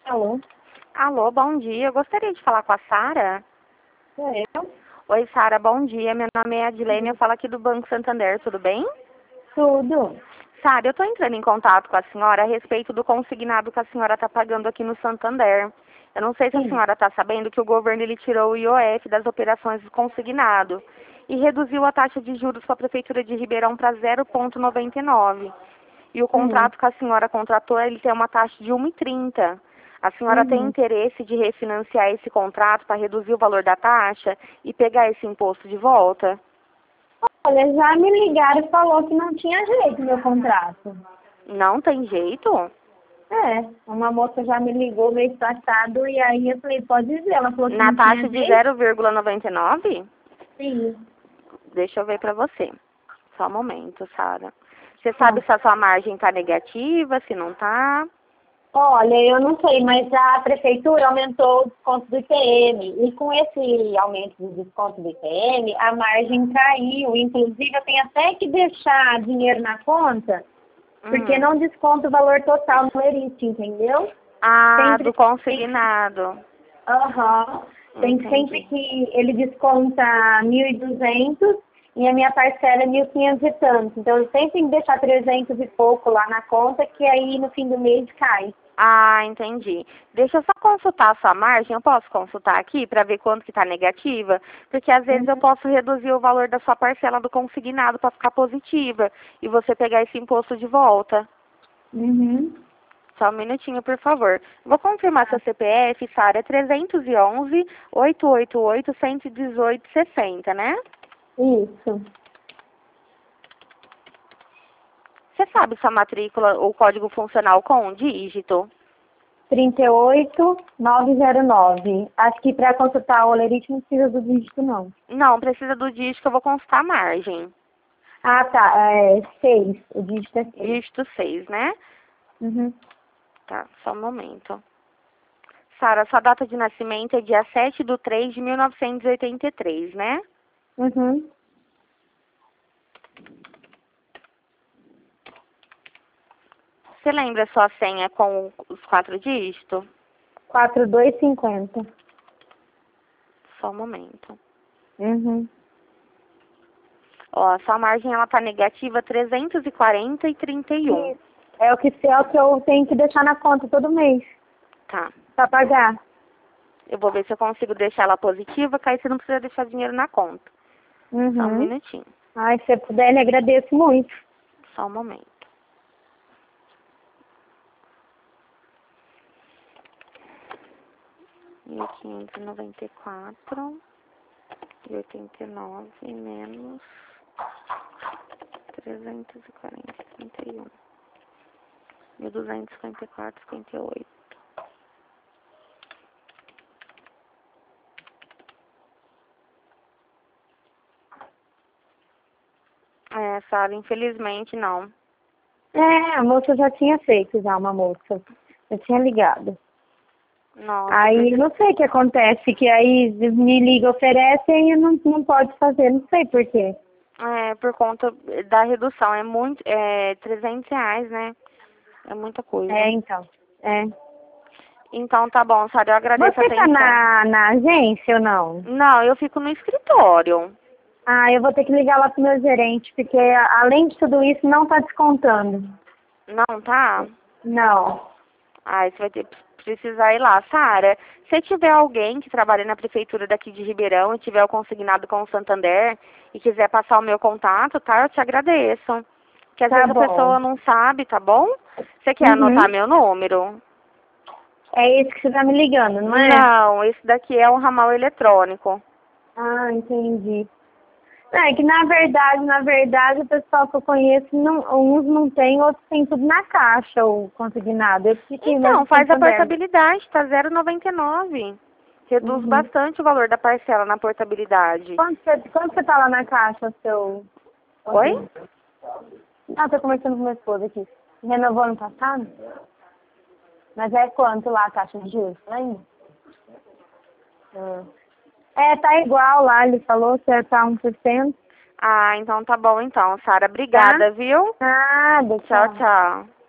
Alô? Alô, bom dia. Eu gostaria de falar com a Sara. Sou eu? Oi, Sara, bom dia. Meu nome é Adilene, eu falo aqui do Banco Santander, tudo bem? Tudo. Sara, eu estou entrando em contato com a senhora a respeito do consignado que a senhora está pagando aqui no Santander. Eu não sei se a Sim. senhora está sabendo que o governo ele tirou o IOF das operações do consignado e reduziu a taxa de juros para a Prefeitura de Ribeirão para 0,99. E o Uhum. contrato que a senhora contratou, ele tem uma taxa de 1,30. A senhora tem Uhum. interesse de refinanciar esse contrato para reduzir o valor da taxa e pegar esse imposto de volta? Olha, já me ligaram e falou que não tinha jeito meu contrato. Não tem jeito? É, uma moça já me ligou mês passado e aí eu falei, pode dizer. Ela falou que Na não tinha taxa de jeito. 0,99? Sim. Deixa eu ver para você. Só um momento, Sara. Você sabe Tá. se a sua margem está negativa, se não está? Olha, eu não sei, mas a prefeitura aumentou o desconto do IPM. E com esse aumento do desconto do IPM, a margem caiu. Inclusive, eu tenho até que deixar dinheiro na conta, porque não desconta o valor total no Lerite, entendeu? Ah, do Sempre tem, consignado. aham, tem sempre Entendi. que ele desconta 1.200 e a minha parcela é 1.500 e tanto. Então, eu sempre tenho que deixar 300 e pouco lá na conta, que aí no fim do mês cai. Ah, entendi. Deixa eu só consultar a sua margem. Eu posso consultar aqui para ver quanto que está negativa? Porque às vezes eu Uhum. posso reduzir o valor da sua parcela do consignado para ficar positiva e você pegar esse imposto de volta. Uhum. Só um minutinho, por favor. Vou confirmar seu CPF, Sara, é 311-888-118-60, né? Isso. Você sabe sua matrícula ou código funcional com um dígito? 38909. Acho que para consultar o Olerite não precisa do dígito, não. Não, precisa do dígito que eu vou consultar a margem. Ah, tá. É 6. O dígito é 6. Dígito 6, né? Uhum. Tá, só um momento. Sara, sua data de nascimento é dia 7/3/1983, né? Uhum. Você lembra sua senha com os 4 dígitos? 4250. Só um momento. Uhum. Ó, sua margem ela tá negativa 340,31. Isso. É o que eu tenho que deixar na conta todo mês Tá. para pagar. Eu vou ver se eu consigo deixar ela positiva, que aí você não precisa deixar dinheiro na conta. Só um Uhum. minutinho. Ai, se você puder, eu agradeço muito. Só um momento. Mil quinhentos e noventa e quatro e 89 menos 340,31. 1.254,58. É, Sara, infelizmente não. É, a moça já tinha feito já, uma moça. Eu tinha ligado. Nossa, Aí, não sei o que acontece, que aí me liga, oferece e não pode fazer, não sei por quê. por conta da redução, é 300 reais, né? É muita É, coisa. então. É. Então tá bom, Sara, eu agradeço a Você tá atenção. na agência ou não? Não, eu fico no escritório. Ah, eu vou ter que ligar lá pro meu gerente, porque além de tudo isso, não tá descontando. Não, tá? Não. Você vai ter precisar ir lá. Sara, se tiver alguém que trabalha na prefeitura daqui de Ribeirão e tiver o consignado com o Santander e quiser passar o meu contato, tá? Eu te agradeço. Porque às Tá vezes a bom. pessoa não sabe, tá bom? Você quer anotar Uhum. meu número? É isso que você tá me ligando, não é? Não, esse daqui é um ramal eletrônico. Ah, entendi. Não, é que na verdade, o pessoal que eu conheço, uns não tem, outros tem tudo na caixa, o consignado. Eu fiquei Então, mesmo faz a Santander. portabilidade, tá 0,99. Reduz Uhum. bastante o valor da parcela na portabilidade. Quando você tá lá na caixa, seu Oi? consignado? Ah, tô conversando com meu esposo aqui. Renovou ano passado? Mas é quanto lá a taxa de juros, lembra? Ah. É, tá igual lá, ele falou que tá 1%, Ah, então tá bom então, Sara. tá? Obrigada, viu? Nada, Tchau, tchau. tchau.